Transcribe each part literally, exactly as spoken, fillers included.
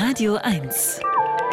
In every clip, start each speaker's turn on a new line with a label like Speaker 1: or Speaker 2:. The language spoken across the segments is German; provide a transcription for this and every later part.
Speaker 1: Radio eins.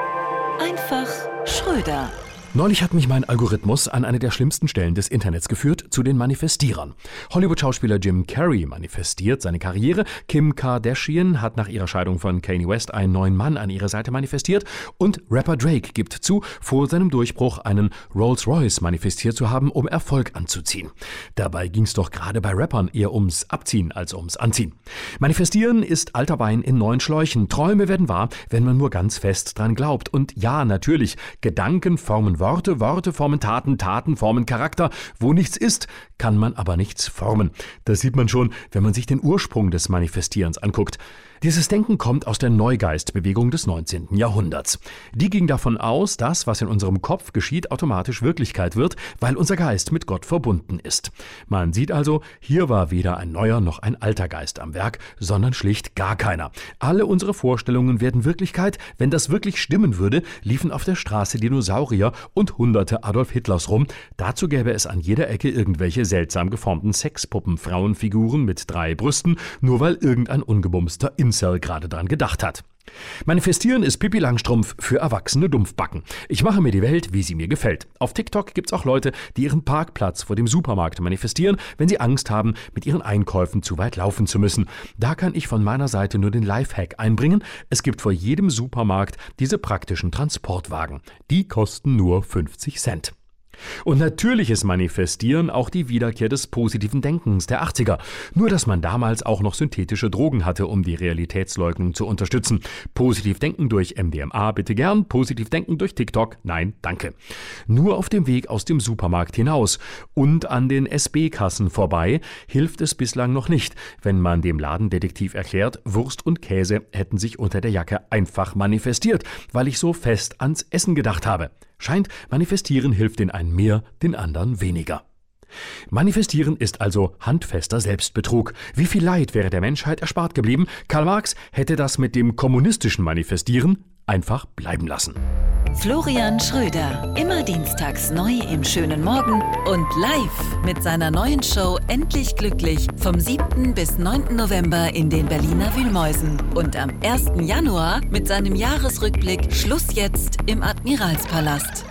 Speaker 1: Einfach Schröder.
Speaker 2: Neulich hat mich mein Algorithmus an eine der schlimmsten Stellen des Internets geführt, zu den Manifestierern. Hollywood-Schauspieler Jim Carrey manifestiert seine Karriere, Kim Kardashian hat nach ihrer Scheidung von Kanye West einen neuen Mann an ihre Seite manifestiert und Rapper Drake gibt zu, vor seinem Durchbruch einen Rolls-Royce manifestiert zu haben, um Erfolg anzuziehen. Dabei ging es doch gerade bei Rappern eher ums Abziehen als ums Anziehen. Manifestieren ist alter Wein in neuen Schläuchen. Träume werden wahr, wenn man nur ganz fest dran glaubt. Und ja, natürlich, Gedanken formen Worte, Worte formen Taten, Taten formen Charakter. Wo nichts ist, kann man aber nichts formen. Das sieht man schon, wenn man sich den Ursprung des Manifestierens anguckt. Dieses Denken kommt aus der Neugeistbewegung des neunzehnten Jahrhunderts. Die ging davon aus, dass, was in unserem Kopf geschieht, automatisch Wirklichkeit wird, weil unser Geist mit Gott verbunden ist. Man sieht also, hier war weder ein neuer noch ein alter Geist am Werk, sondern schlicht gar keiner. Alle unsere Vorstellungen werden Wirklichkeit. Wenn das wirklich stimmen würde, liefen auf der Straße Dinosaurier und hunderte Adolf Hitlers rum. Dazu gäbe es an jeder Ecke irgendwelche seltsam geformten Sexpuppen-Frauenfiguren mit drei Brüsten, nur weil irgendein ungebumster Incel gerade dran gedacht hat. Manifestieren ist Pippi Langstrumpf für erwachsene Dumpfbacken. Ich mache mir die Welt, wie sie mir gefällt. Auf TikTok gibt's auch Leute, die ihren Parkplatz vor dem Supermarkt manifestieren, wenn sie Angst haben, mit ihren Einkäufen zu weit laufen zu müssen. Da kann ich von meiner Seite nur den Lifehack einbringen. Es gibt vor jedem Supermarkt diese praktischen Transportwagen. Die kosten nur fünfzig Cent. Und natürlich ist Manifestieren auch die Wiederkehr des positiven Denkens der achtziger. Nur, dass man damals auch noch synthetische Drogen hatte, um die Realitätsleugnung zu unterstützen. Positiv denken durch M D M A bitte gern, positiv denken durch TikTok, nein, danke. Nur auf dem Weg aus dem Supermarkt hinaus und an den S B-Kassen vorbei hilft es bislang noch nicht, wenn man dem Ladendetektiv erklärt, Wurst und Käse hätten sich unter der Jacke einfach manifestiert, weil ich so fest ans Essen gedacht habe. Scheint, Manifestieren hilft den einen mehr, den anderen weniger. Manifestieren ist also handfester Selbstbetrug. Wie viel Leid wäre der Menschheit erspart geblieben? Karl Marx hätte das mit dem kommunistischen Manifestieren einfach bleiben lassen.
Speaker 1: Florian Schröder, immer dienstags neu im schönen Morgen und live mit seiner neuen Show Endlich Glücklich vom siebten bis neunten November in den Berliner Wühlmäusen und am ersten Januar mit seinem Jahresrückblick Schluss jetzt im Admiralspalast.